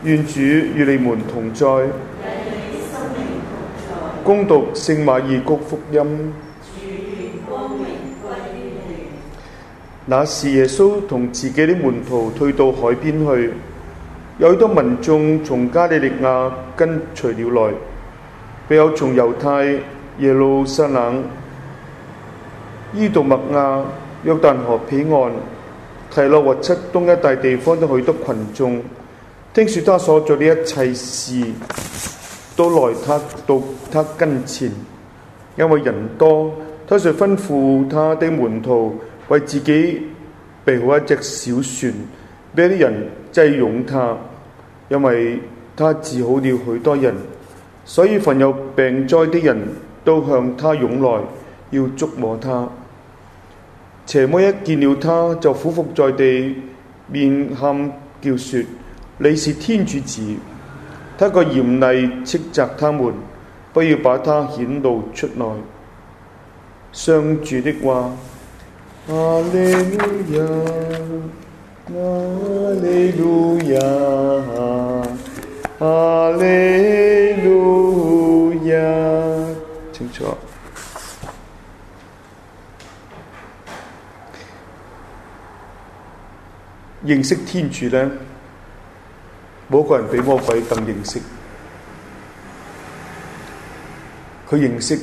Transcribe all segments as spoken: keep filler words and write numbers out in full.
願主與你們同在。恭讀聖馬爾谷福音。那時耶穌同自己的門徒退到海邊去，有許多民眾從加利利亞跟隨了來，並有從猶太、耶路撒冷、依杜默亞、約旦河彼岸、提洛和漆東一帶地方的許多群眾，聽說他所做的一切事，都來他到他跟前。因為人多，他就吩咐他的門徒為自己備好一隻小船，俾啲人擠擁他，因為他治好了許多人，所以凡有病災的人都向他湧來，要觸摸他。邪魔一見了他，就俯伏在地面喊叫說：你是天主子。他個嚴厲斥責他們，不要把他顯露出來。上主的話。哈利路亞，哈利路亞，哈利路亞。清楚。認識天主呢，冇一個人比魔鬼更認識。佢認識，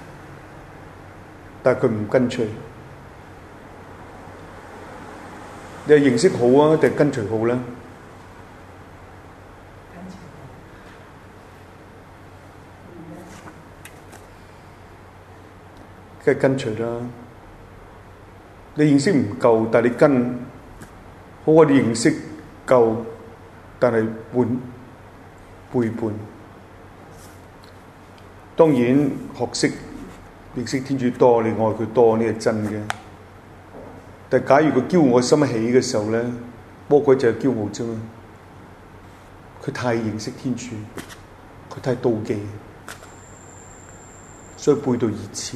但係佢唔跟隨。你係認識好啊，定係跟隨好咧？梗係跟隨啦。你認識唔夠，但係你跟，好過你認識夠，但係叛背叛。當然學識認識天主多，你愛佢多，呢係真嘅。但假如佢驕傲心起嘅時候咧，魔鬼就係驕傲啫嘛。佢太認識天主，佢太妒忌，所以背道而馳。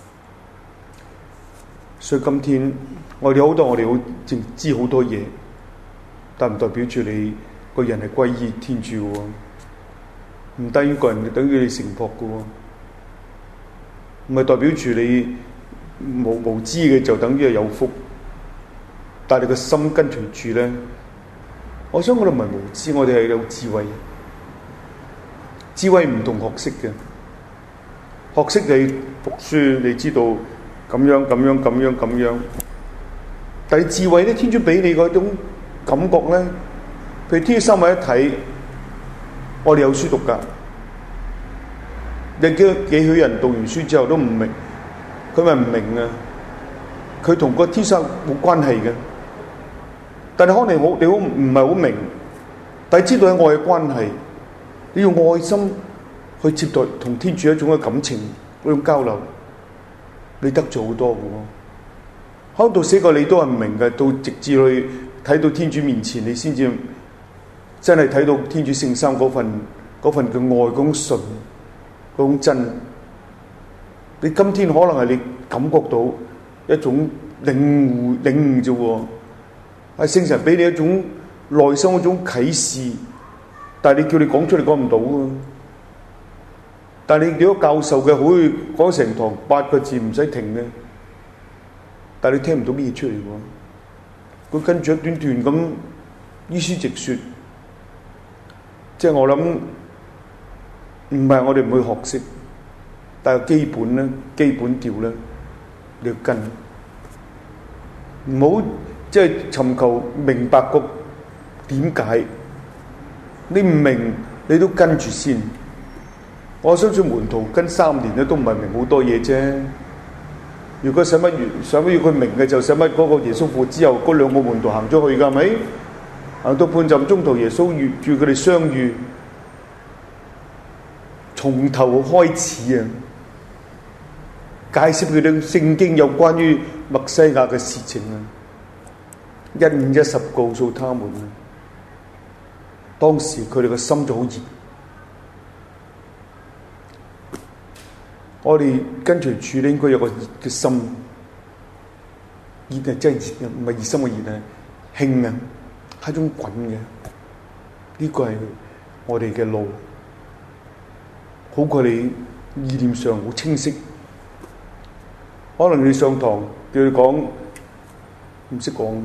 所以今天我哋好多我哋好淨知好多嘢，但唔代表住你個人係歸依天主嘅喎，唔等於個人等於你成僕嘅喎，唔係代表住你無無知嘅就等於係有福。但係你個心跟隨住咧，我想我哋唔係無知，我哋係有智慧。智慧唔同學識嘅，學識你讀書，你知道咁樣咁樣咁樣咁樣。但係智慧咧，天主俾你嗰種感覺咧，譬如天主三位一體，我哋有書讀㗎。你幾幾許人讀完書之後都唔明，佢咪唔明啊？佢同個天主冇關係嘅。但係可能好，你好唔係好明，但係知道係愛嘅關係，你用愛心去接待同天主一種嘅感情，嗰種交流，你得咗好多嘅喎。可能到死個你都係唔明嘅，到直至去睇到天主面前，你先至真係睇到天主聖三嗰份嗰份嘅愛，嗰種純，嗰種真。你今天可能係你感覺到一種領悟領悟啫喎。係聖神俾你一種內心嗰種啟示，但係你叫你講出嚟講唔到啊！但係你如果教授嘅，可以講成堂八個字唔使停嘅，但係你聽唔到咩出嚟喎？佢跟住一段段咁依書直說，即係我諗唔係我哋唔去學識，但係基本咧、基本調咧，你要跟，唔好。即係尋求明白個點解，你唔明你都跟住先。我相信門徒跟三年咧都唔係明好多嘢啫。如果使乜想乜要佢明嘅，就使乜嗰個耶穌復活之後嗰兩個門徒行咗去㗎，係咪？行到半陣中途，耶穌遇住佢哋相遇，從頭開始啊，解釋佢哋聖經有關於默西亞嘅事情啊。一五一十告訴他們，當時佢哋個心就好熱。我哋跟隨主咧，應該有個熱嘅心，熱係真係熱嘅，唔係熱心嘅熱啊，興啊，係一種滾嘅。 呢個係我哋嘅路，好過你意念上好清晰。可能你上堂叫你講唔識講，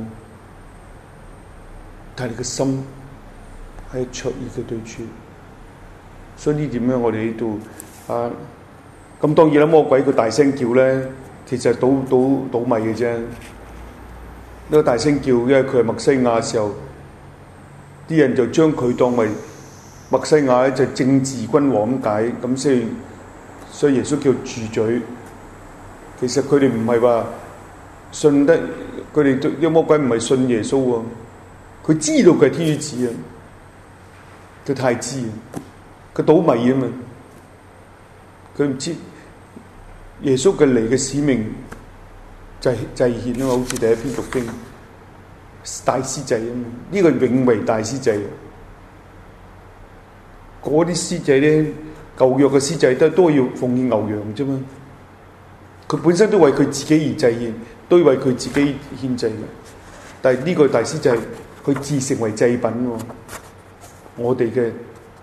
但係你嘅心係卓越嘅對處。所以呢點咧，我哋喺度啊，咁當然啦，魔鬼佢大聲叫咧，其實係倒倒倒米嘅啫。呢個大聲叫，因為佢係默西亞嘅時候，啲人就將佢當為默西亞咧，就政治君王咁解，咁所以所以耶穌叫住嘴。其實佢哋唔係話信得，佢哋啲魔鬼唔係信耶穌喎，佢知道佢係天主子啊，佢太知啊，佢倒米啊嘛，佢唔知耶穌嘅嚟嘅使命就係祭獻啊嘛，好似第一篇讀經大司祭啊嘛，呢、這個永為大司祭。嗰啲司祭咧，舊約嘅司祭都都要奉獻牛羊啫嘛。佢本身都為佢自己而祭獻，都為佢自己獻祭嘅。但係呢個大司祭，佢自成為祭品喎。我哋嘅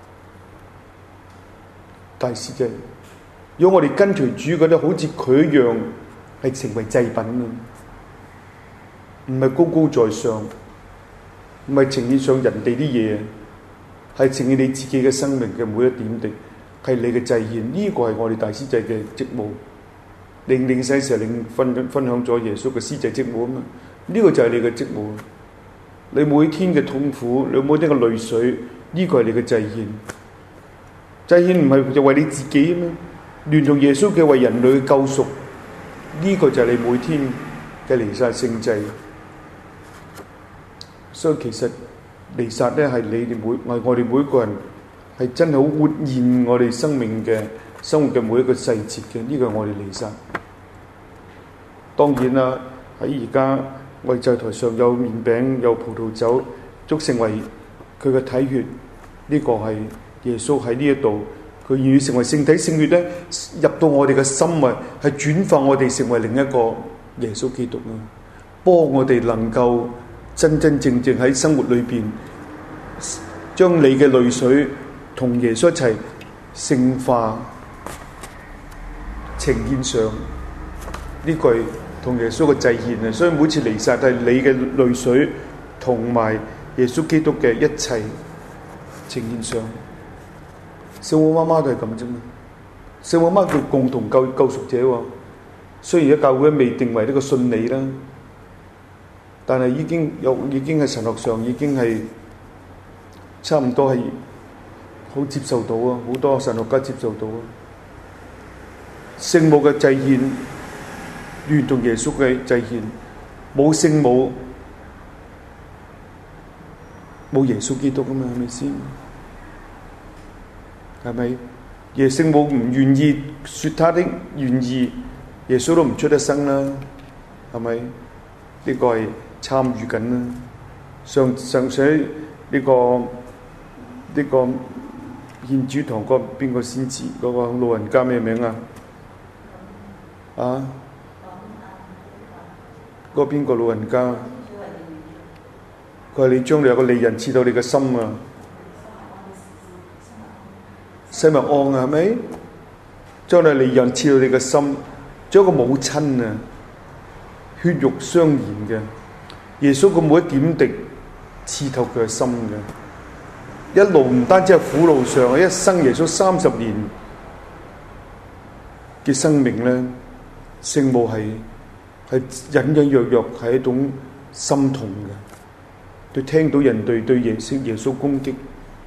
大司祭，如果我哋跟隨主嗰啲，好似佢一樣，係成為祭品啊！唔係高高在上，唔係呈現上人哋啲嘢，係呈現你自己嘅生命嘅每一點滴，係你嘅祭獻。呢、這個係我哋大司祭嘅職務。令令細時令分分享咗耶穌嘅司祭職務啊嘛，呢、這個就係你嘅職務。你每天嘅痛苦，你每天嘅淚水，呢、這個係你嘅祭獻。祭獻唔係就為你自己啊嘛，連同耶穌嘅為人類嘅救贖，呢、這個就係你每天嘅彌撒聖祭。所以其實彌撒咧係你哋每我我哋每一個人係真係好活現我哋生命嘅生活嘅每一個細節嘅，呢個係我哋彌撒。當然啦，喺而家我哋祭台上有麵餅有葡萄酒，足成為佢嘅體血。呢、這個係耶穌喺呢一度，佢願意成為聖體聖血咧，入到我哋嘅心啊，係轉化我哋成為另一個耶穌基督啊，幫我哋能夠真真正正喺生活裏邊，將你嘅淚水同耶穌一齊聖化呈現上，呢個係同耶穌嘅祭獻啊！所以每次彌撒係你嘅淚水同埋耶穌基督嘅一齊呈現上。聖母媽媽都係咁啫嘛，聖母媽媽叫共同救救贖者喎。雖然而家教會未定為呢個信理啦，但係已經有已經係神學上已經係差唔多係好接受到啊！好多神學家接受到啊！聖母嘅祭獻，連同耶穌嘅祭獻，冇聖母，冇耶穌基督啊嘛，係咪先？係咪？耶聖母唔願意說他的願意，耶穌都唔出得生啦，係咪？呢個係參與緊啦。上上水呢個呢個獻主堂個邊個先知嗰個老人家咩名啊？啊？嗰邊個老人家？佢話你將你有個利人刺到你嘅心啊！西默盎啊，係咪？將你利人刺到你嘅心，將個母親啊，血肉相連嘅耶穌個每一點滴刺透佢嘅心嘅，一路唔單止係苦路上，一生耶穌三十年嘅生命咧，聖母係係隱隱約約係一種心痛嘅，對聽到人對對耶穌耶穌攻擊。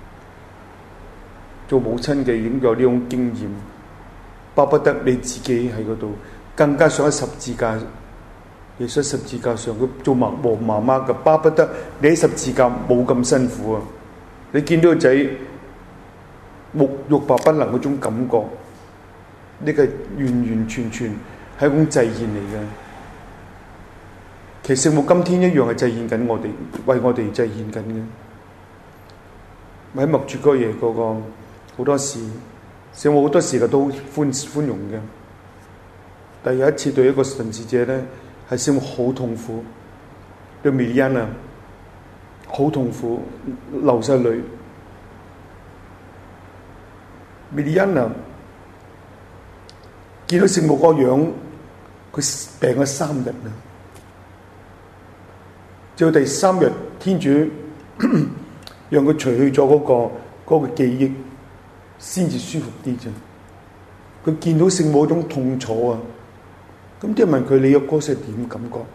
做母親嘅已經有呢種經驗，巴不得你自己喺嗰度，更加想喺十字架，耶穌十字架上，佢做媽和媽媽嘅，巴不得你喺十字架冇咁辛苦啊！你見到個仔沐浴白不能嗰種感覺，呢個完完全全係一種祭獻嚟嘅。其實聖母今天一樣係祭獻緊我哋，為我哋祭獻緊嘅。喺默主哥爺嗰個。好多時，聖母好多時佢都寬寬容嘅。但有一次對一個神視者咧，係聖母好痛苦，對米利安啊，好痛苦，流晒淚。 米利恩啊，見到聖母個樣，佢病咗三日啦。直到第三日，天主讓佢除去咗嗰個嗰個記憶，先至舒服啲啫。佢見到聖母嗰種痛楚啊，咁啲人問佢：你嗰時係點感覺？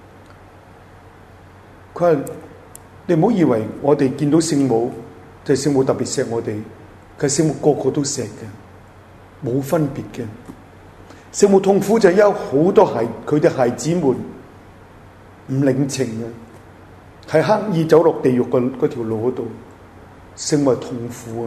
佢話：你唔好以為我哋見到聖母就係聖母特別錫我哋，其實聖母個個都錫嘅，冇分別嘅。聖母痛苦就係有好多孩佢哋孩子們唔領情啊，係刻意走落地獄嘅嗰條路嗰度。聖母係痛苦啊，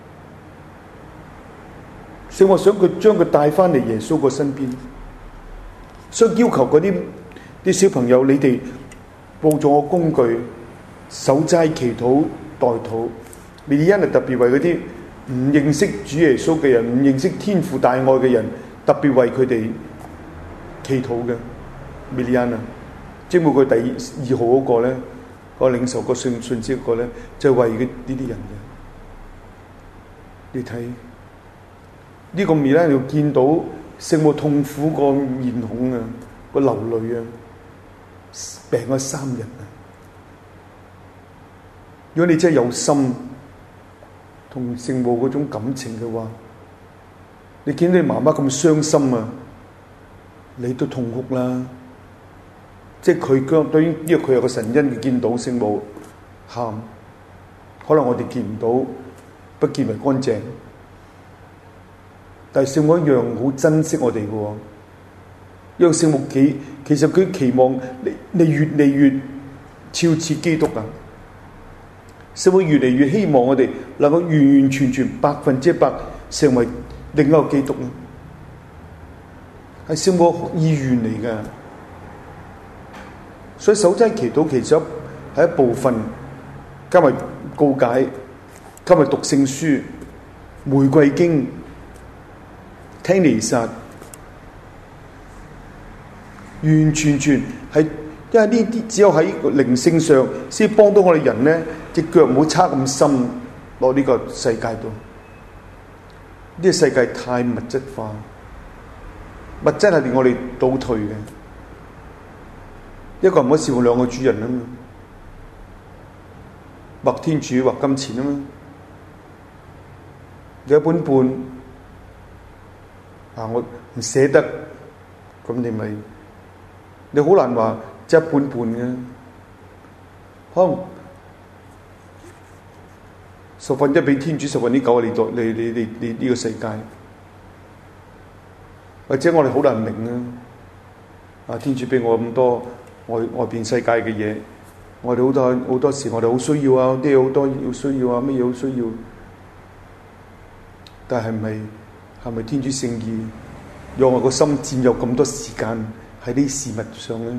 聖母想佢將佢帶翻嚟耶穌個身邊，所以要求嗰啲啲小朋友，你哋報咗我工具，守齋祈禱代禱。米利恩係特別為嗰啲唔認識主耶穌嘅人，唔認識天父大愛嘅人，特別為佢哋祈禱嘅。米利恩啊，即係每個第二號嗰個咧，個領受個信信息嗰個咧，就係為呢啲人嘅。你睇呢個米利恩要見到聖母痛苦個面孔啊，個流淚啊，病咗三日啊！如果你真係有心同聖母嗰種感情嘅話，你見到你媽媽咁傷心啊，你都痛哭啦。即係佢將對於，因為佢有個神恩，見到聖母喊，可能我哋見唔到，不見為乾淨。但係聖母一樣好珍惜我哋嘅喎，因為聖母其其實佢期望你你越嚟越超似基督啊！聖母越嚟越希望我哋能夠完完全全百分之一百成為另一個基督啊！係聖母意願嚟嘅，所以守齋祈禱其實係一部分，加埋告解，加埋讀聖書、玫瑰經、聽彌撒，完完全全係。因為呢啲只有喺靈性上先幫到我哋人咧，隻腳唔好插咁深落呢個世界度。呢個世界太物質化，物質係令我哋倒退嘅。一個人唔可以侍奉兩個主人啊嘛，或天主或金錢啊嘛。有一半半啊，我唔捨得，咁你咪你好難話。即係一半半嘅，可能十分一俾天主，十分之九嚟到你你你你呢個世界，或者我哋好難明啊！啊，天主俾我咁多外外邊世界嘅嘢，我哋好多好多時我哋好需要啊，啲嘢好多要需要啊，乜嘢好需要，但係咪係咪天主聖意讓我個心佔有咁多時間喺啲事物上咧？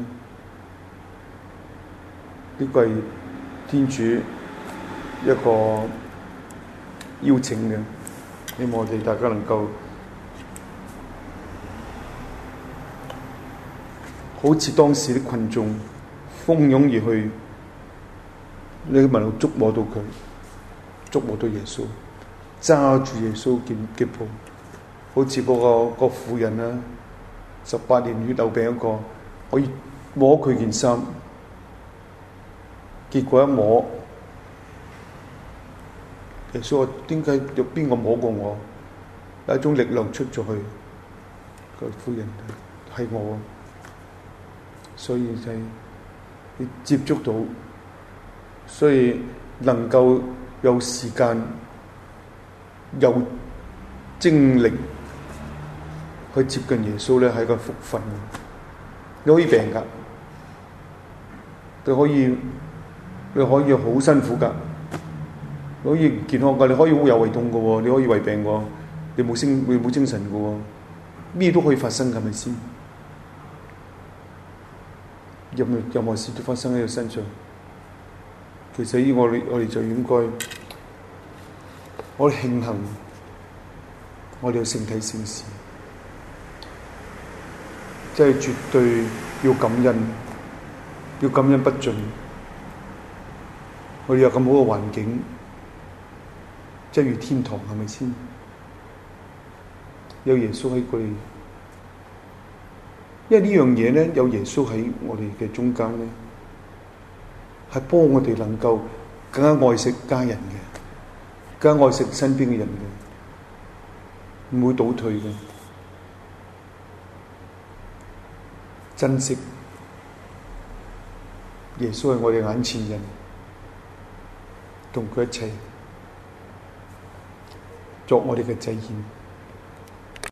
呢個係天主一個邀請嘅，希望我哋大家能夠好似當時啲群眾蜂擁而去，你能夠觸摸到佢，觸摸到耶穌，揸住耶穌嘅嘅袍，好似嗰個個婦人啊，十八年血漏病一個，可以摸佢件衫。結果一摸，耶穌話：點解有邊個摸過我？有一種力量出咗去，個婦人係我，所以就係你接觸到，所以能夠有時間、有精力去接近耶穌咧，係個福分。你可以病㗎，你可以。你可以好辛苦㗎，你可以唔健康㗎，你可以好有胃痛㗎喎，你可以胃病喎，你冇精你冇精神㗎喎，咩都可以發生㗎，係咪先？任何任何事都發生喺佢身上。其實呢，我哋我哋就應該，我哋慶幸，我哋有聖體聖事，即係絕對要感恩，要感恩不盡。我哋有咁好嘅環境，即係如天堂，係咪先？ 有耶穌喺佢哋，因為呢樣嘢咧，有耶穌喺我哋嘅中間咧，係幫我哋能夠更加愛惜家人嘅，更加愛惜身邊嘅人嘅，唔會倒退嘅，珍惜耶穌係我哋眼前人，同佢一齊作我哋嘅祭獻。